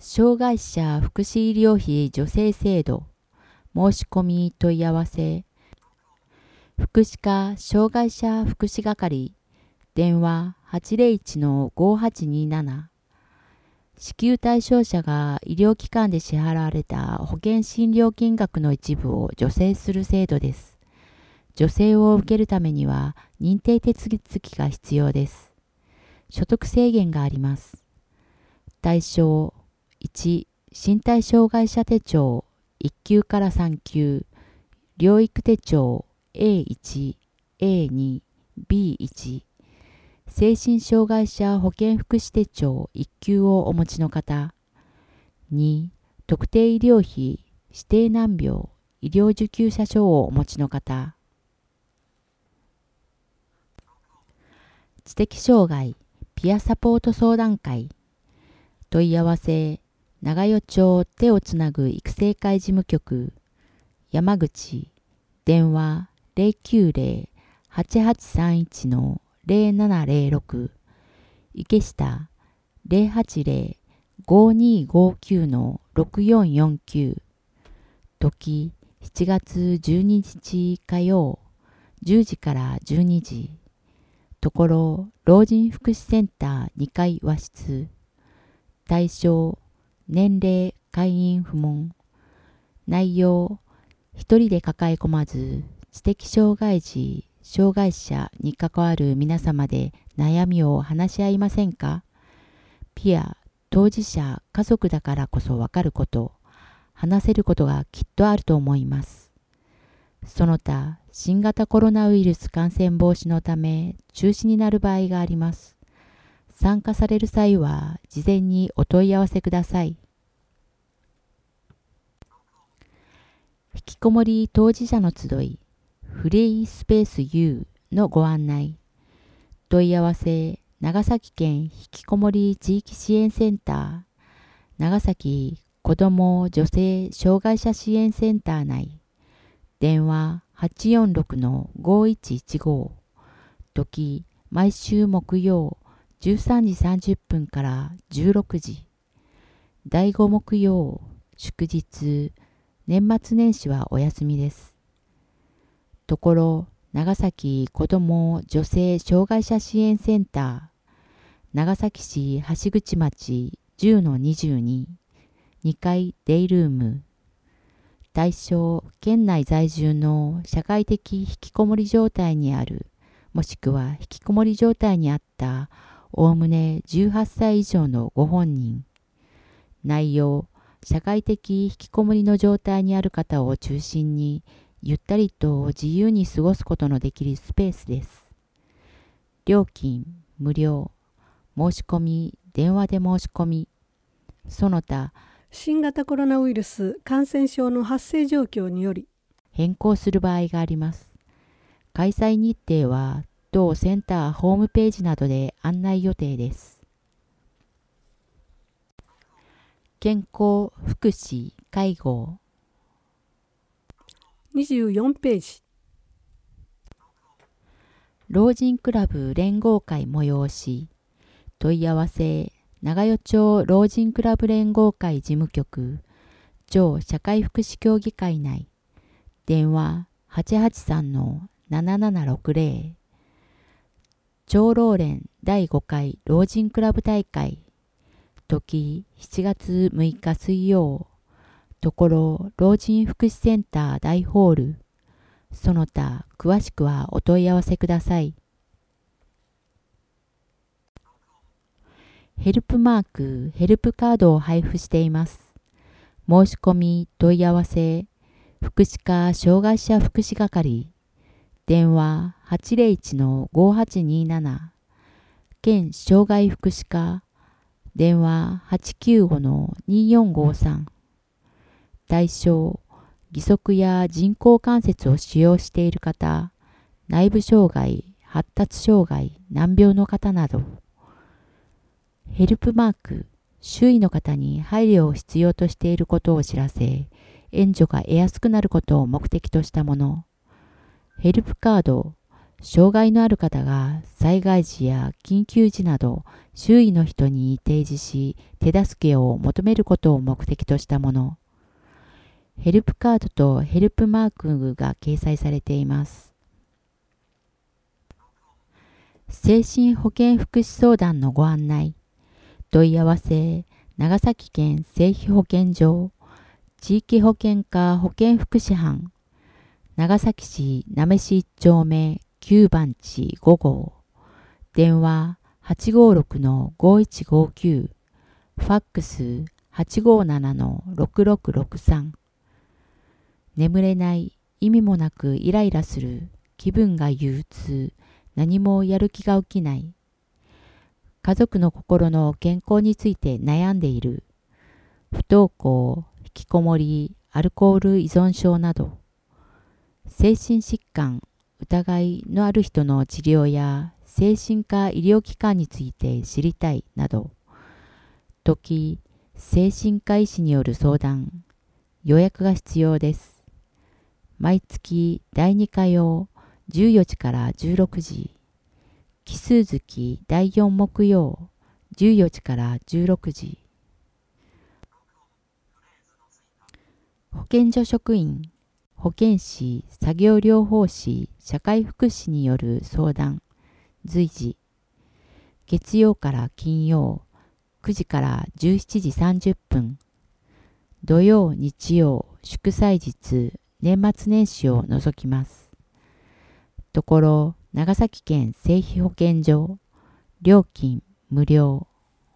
障害者福祉医療費助成制度申し込み問い合わせ福祉課障害者福祉係電話801-5827支給対象者が医療機関で支払われた保険診療金額の一部を助成する制度です。助成を受けるためには認定手続きが必要です。所得制限があります。対象1、身体障害者手帳1級から3級、療育手帳 A1、A2、B1、精神障害者保健福祉手帳1級をお持ちの方。2、特定医療費指定難病医療受給者証をお持ちの方。知的障害ピアサポート相談会問い合わせ長与町手をつなぐ育成会事務局山口電話090-8831-0706池下080-5259-6449時7月12日火曜10時から12時ところ老人福祉センター2階和室対象年齢会員不問内容一人で抱え込まず知的障害児障害者に関わる皆様で悩みを話し合いませんか。ピア当事者家族だからこそ分かること話せることがきっとあると思います。その他新型コロナウイルス感染防止のため中止になる場合があります。参加される際は事前にお問い合わせください。引きこもり当事者の集いフリースペース U のご案内問い合わせ長崎県引きこもり地域支援センター長崎子ども女性障害者支援センター内電話846-5115時毎週木曜13時30分から16時第5木曜祝日年末年始はお休みです。ところ長崎子ども女性障害者支援センター長崎市橋口町 10-22 2階デイルーム対象県内在住の社会的引きこもり状態にあるもしくは引きこもり状態にあったおおむね18歳以上のご本人内容社会的引きこもりの状態にある方を中心にゆったりと自由に過ごすことのできるスペースです。料金無料申し込み電話で申し込みその他新型コロナウイルス感染症の発生状況により変更する場合があります。開催日程は同センターホームページなどで案内予定です。健康福祉介護 24ページ老人クラブ連合会催し問い合わせ長与町老人クラブ連合会事務局町社会福祉協議会内電話883-7760長老連第5回老人クラブ大会時7月6日水曜ところ老人福祉センター大ホールその他詳しくはお問い合わせください。ヘルプマークヘルプカードを配布しています。申し込み問い合わせ福祉課障害者福祉係電話801-5827県障害福祉課電話895-2453対象義足や人工関節を使用している方内部障害発達障害難病の方などヘルプマーク周囲の方に配慮を必要としていることを知らせ援助が得やすくなることを目的としたものヘルプカード障害のある方が災害時や緊急時など周囲の人に提示し手助けを求めることを目的としたもの。ヘルプカードとヘルプマークが掲載されています。精神保健福祉相談のご案内。問い合わせ、長崎県生費保健所、地域保健課保健福祉班、長崎市なめし1丁目9番地5号、電話856-5159、ファックス857-6663。眠れない、意味もなくイライラする、気分が憂鬱、何もやる気が起きない。家族の心の健康について悩んでいる。不登校、引きこもり、アルコール依存症など。精神疾患、疑いのある人の治療や精神科医療機関について知りたいなど。時、精神科医師による相談、予約が必要です。毎月第2火曜14時から16時、奇数月第4木曜14時から16時。保健所職員、保健師、作業療法士、社会福祉による相談、随時。月曜から金曜9時から17時30分。土曜、日曜、祝祭日、年末年始を除きます。ところ、長崎県生費保健所、料金無料。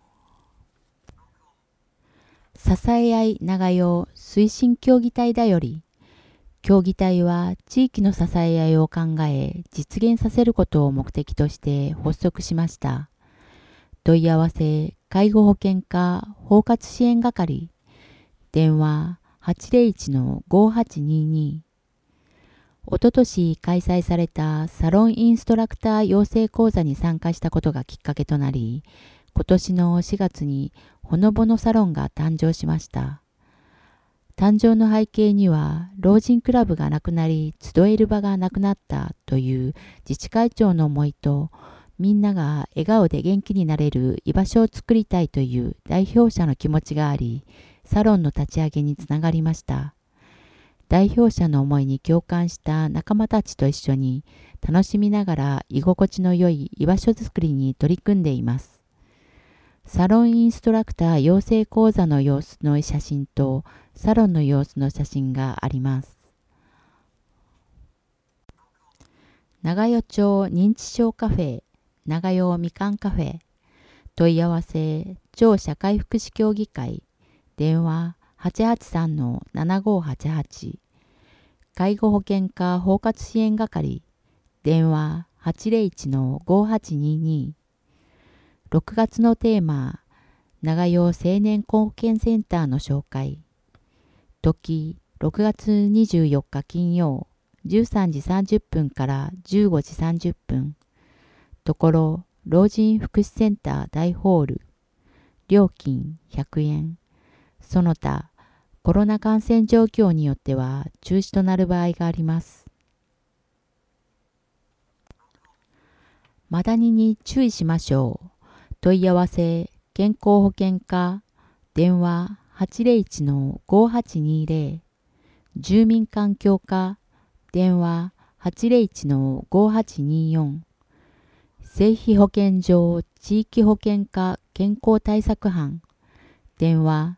支え合い長代推進協議体だより、協議体は地域の支え合いを考え実現させることを目的として発足しました。問い合わせ、介護保険課包括支援係、電話801-5822。おととし開催されたサロンインストラクター養成講座に参加したことがきっかけとなり、今年の4月にほのぼのサロンが誕生しました。誕生の背景には、老人クラブがなくなり、集える場がなくなったという自治会長の思いと、みんなが笑顔で元気になれる居場所を作りたいという代表者の気持ちがあり、サロンの立ち上げにつながりました。代表者の思いに共感した仲間たちと一緒に楽しみながら居心地の良い居場所づくりに取り組んでいます。サロンインストラクター養成講座の様子の写真とサロンの様子の写真があります。長代町認知症カフェ、長代みかんカフェ、問い合わせ、町社会福祉協議会、電話883-7588、介護保険課包括支援係、電話801-5822。6月のテーマ、長代青年貢献センターの紹介。時、6月24日金曜、13時30分から15時30分。ところ、老人福祉センター大ホール。料金100円。その他、コロナ感染状況によっては中止となる場合があります。マダニに注意しましょう。問い合わせ、健康保険課、電話801-5820、住民環境課、電話801-5824、生費保健所地域保健課健康対策班、電話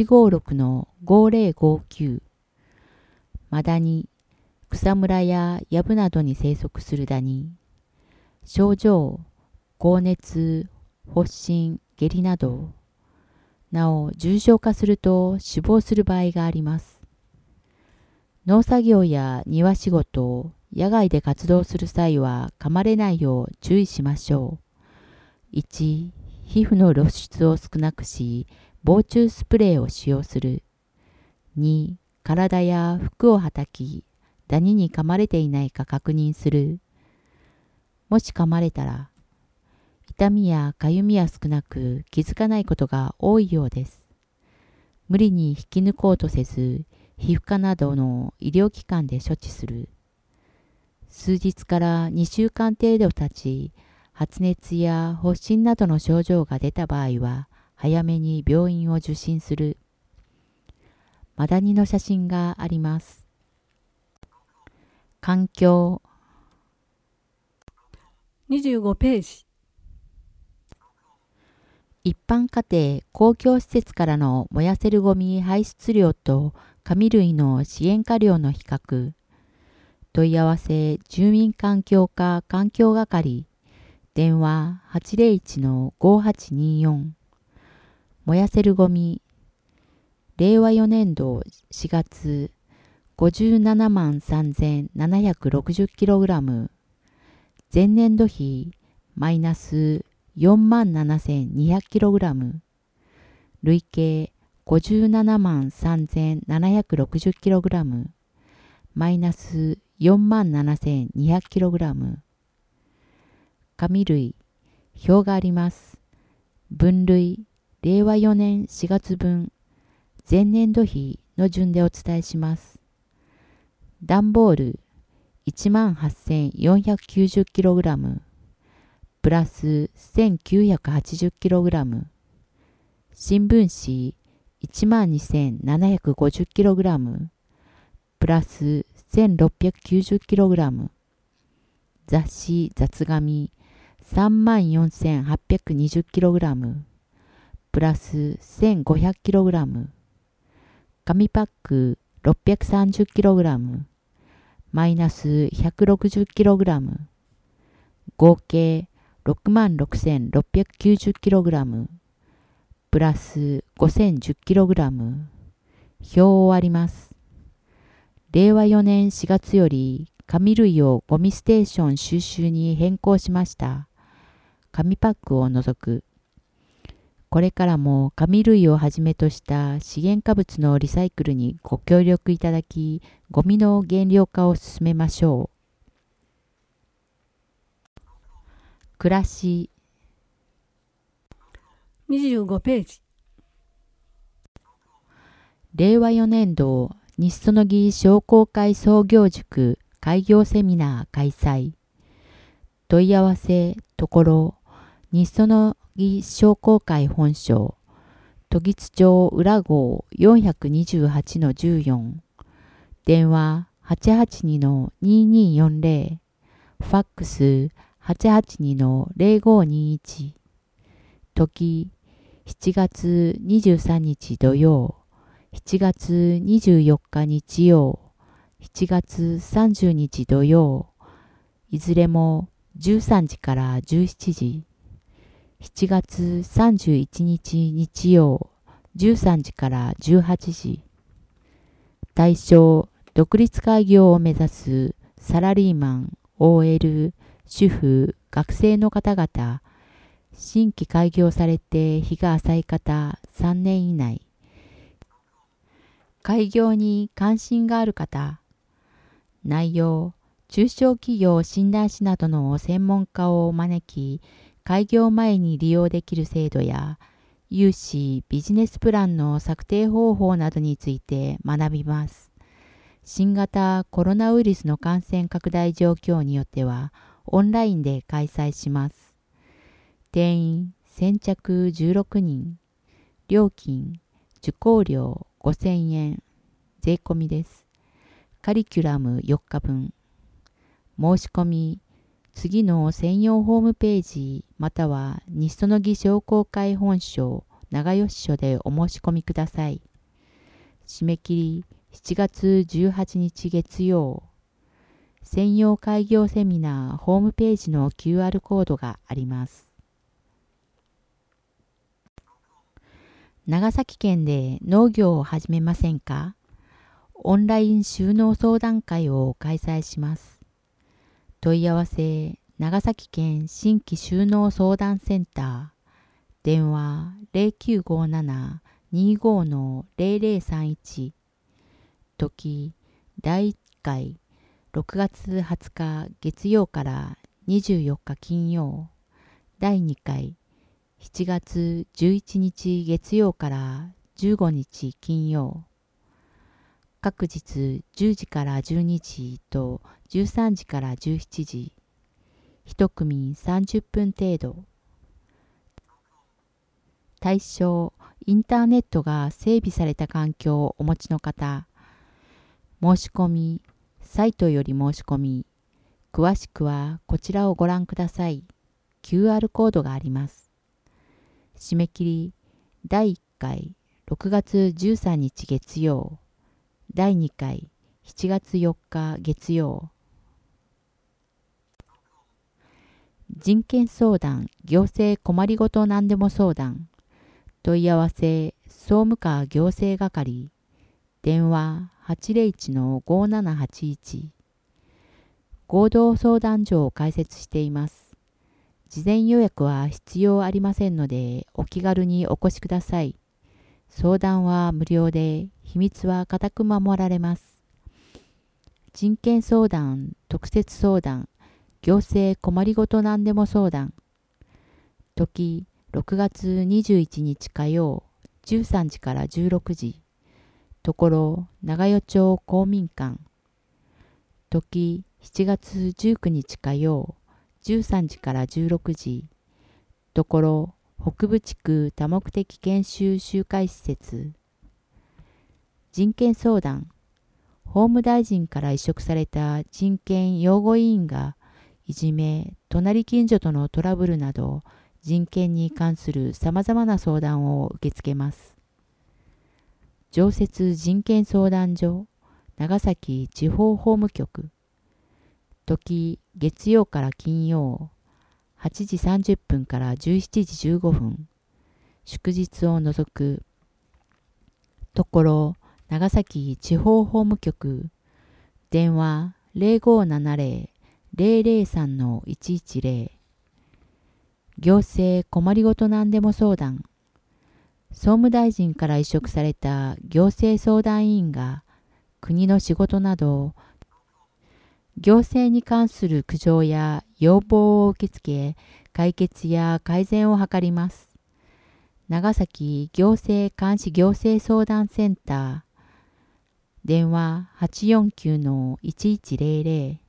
856-5059。マダニ、草むらや藪などに生息するダニ。症状、高熱、発疹、下痢など。なお、重症化すると死亡する場合があります。農作業や庭仕事、野外で活動する際は噛まれないよう注意しましょう。1、皮膚の露出を少なくし、防虫スプレーを使用する。2、体や服をはたき、ダニに噛まれていないか確認する。もし噛まれたら、痛みやかゆみは少なく気づかないことが多いようです。無理に引き抜こうとせず、皮膚科などの医療機関で処置する。 数日から2週間程度経ち、発熱や発疹などの症状が出た場合は、早めに病院を受診する。マダニの写真があります。環境。 25ページ。 一般家庭、公共施設からの燃やせるゴミ排出量と紙類の資源化量の比較。問い合わせ住民環境課環境係。電話801-5824。燃やせるゴミ。令和4年度4月 573,760kg。前年度比マイナス 47,200kg。累計 573,760kg。マイナス 47,200kg。紙類。表があります。分類。令和4年4月分。前年度比の順でお伝えします。段ボール。18,490kg。プラス 1,980kg。新聞紙 12,750kg。プラス 1,690kg。雑誌雑紙 34,820kg。プラス 1,500kg。紙パック 630kg。マイナス 160kg。合計 66,690kg。プラス 5,010kg。表を終わります。令和4年4月より紙類をゴミステーション収集に変更しました。紙パックを除く。これからも紙類をはじめとした資源化物のリサイクルにご協力いただき、ゴミの減量化を進めましょう。暮らし。 25ページ。 令和4年度西園木商工会創業塾開業セミナー開催。問い合わせところ西園木商工会本所時津町浦郷 428-14。電話882-2240。ファックス 882-0521。時7月23日土曜、7月24日日曜、7月30日土曜、いずれも13時から17時。7月31日日曜、13時から18時。対象、独立開業を目指すサラリーマン、OL、主婦、学生の方々、新規開業されて日が浅い方3年以内、開業に関心がある方、内容、中小企業診断士などの専門家を招き、開業前に利用できる制度や、融資・ビジネスプランの策定方法などについて学びます。新型コロナウイルスの感染拡大状況によっては、オンラインで開催します。定員先着16人。料金、受講料5,000円。税込みです。カリキュラム4日分。申し込み、次の専用ホームページまたは西園木商工会本所長吉署でお申し込みください。締め切り7月18日月曜。専用開業セミナーホームページの QR コードがあります。長崎県で農業を始めませんか？オンライン就農相談会を開催します。問い合わせ、長崎県新規就農相談センター。電話0957-25-0031。時、第1回、6月20日月曜から24日金曜。第2回、7月11日月曜から15日金曜。 各日10時から12時と13時から17時。1組30分程度。対象、インターネットが整備された環境をお持ちの方。申し込み、サイトより申し込み。詳しくはこちらをご覧ください。QR コードがあります。締め切り、第1回6月13日月曜。第2回7月4日月曜。人権相談、行政困りごと何でも相談。問い合わせ、総務課行政係。電話801-5781。合同相談所を開設しています。事前予約は必要ありませんので、お気軽にお越しください。相談は無料で、秘密は固く守られます。人権相談、特設相談、行政困りごと何でも相談。時、6月21日火曜、13時から16時。ところ、長与町公民館。時、7月19日火曜、13時から16時。ところ、北部地区多目的研修集会施設。人権相談。法務大臣から委嘱された人権擁護委員が、いじめ、隣近所とのトラブルなど、人権に関するさまざまな相談を受け付けます。常設人権相談所、長崎地方法務局。時、月曜から金曜、8時30分から17時15分。祝日を除く。ところ、長崎地方法務局。電話0570-003-110。行政困りごと何でも相談。総務大臣から委嘱された行政相談委員が、国の仕事など、行政に関する苦情や要望を受け付け、解決や改善を図ります。長崎行政監視行政相談センター。電話849-1100。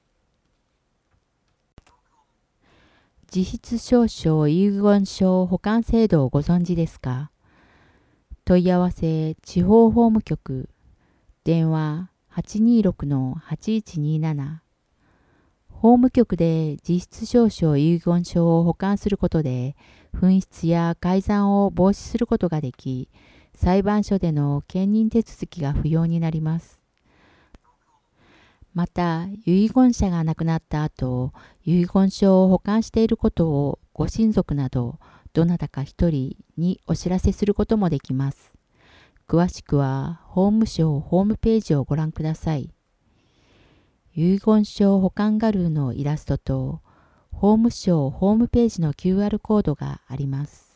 自筆証書遺言書保管制度をご存知ですか？問い合わせ地方法務局。電話826-8127。法務局で自筆証書遺言書を保管することで、紛失や改ざんを防止することができ、裁判所での兼任手続きが不要になります。また、遺言者が亡くなった後、遺言書を保管していることをご親族など、どなたか一人にお知らせすることもできます。詳しくは、法務省ホームページをご覧ください。遺言書保管ガルーのイラストと、法務省ホームページの QR コードがあります。